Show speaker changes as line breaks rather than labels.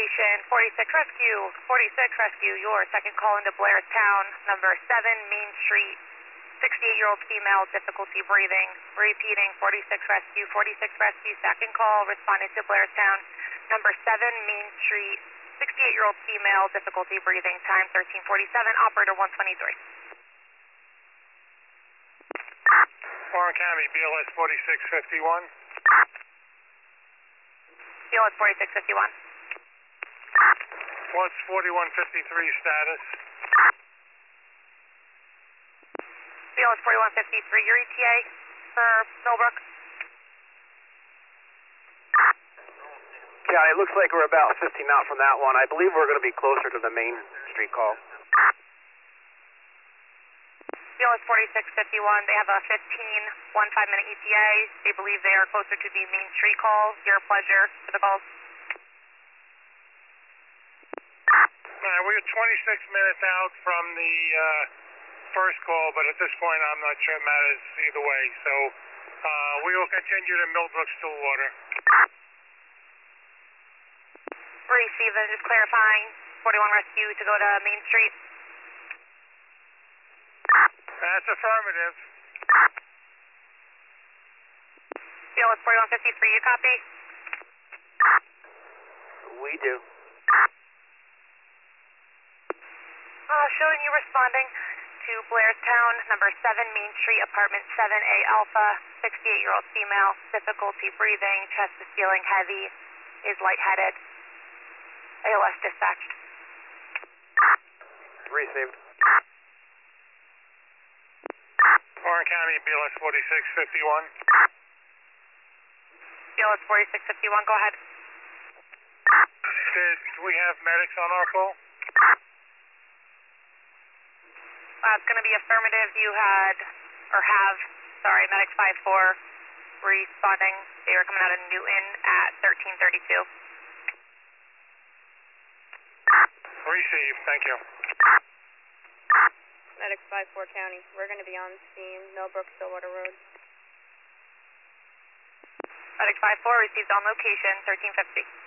location, 46 Rescue, your second call into Blairstown, number 7 Main Street, 68-year-old female, difficulty breathing. Repeating, 46 Rescue, second call, responding to Blairstown, number 7 Main Street, 68-year-old female, difficulty breathing, time 13:47, operator 123.
Warren County, BLS 4651.
BLS 4651.
What's 4153 status?
BLS 4153, your ETA for Millbrook?
Yeah, it looks like we're about 15 out from that one. I believe we're going to be closer to the Main Street call.
BLS 4651, they have a 15-minute ETA. They believe they are closer to the Main Street call. Your pleasure for the calls.
We're 26 minutes out from the first call, but at this point I'm not sure it matters either way. So we will continue to Millbrook Stillwater.
Receive, just clarifying, 41 Rescue to go to Main Street.
That's affirmative.
BLS 4153, you copy?
We do.
Showing you responding to Blairstown, number 7 Main Street, apartment 7A Alpha, 68-year-old female, difficulty breathing, chest is feeling heavy, is lightheaded. ALS dispatched.
Received.
Warren County, BLS 4651.
BLS 4651, go ahead.
Did we have medics on our call?
It's going to be affirmative. You had, or have, sorry, medics 5-4 responding. They were coming out of Newton at 13:32.
Receive, thank you.
Medics 5-4 County, we're going to be on scene, Millbrook, Stillwater Road.
Medics 5-4 received on location, 1350.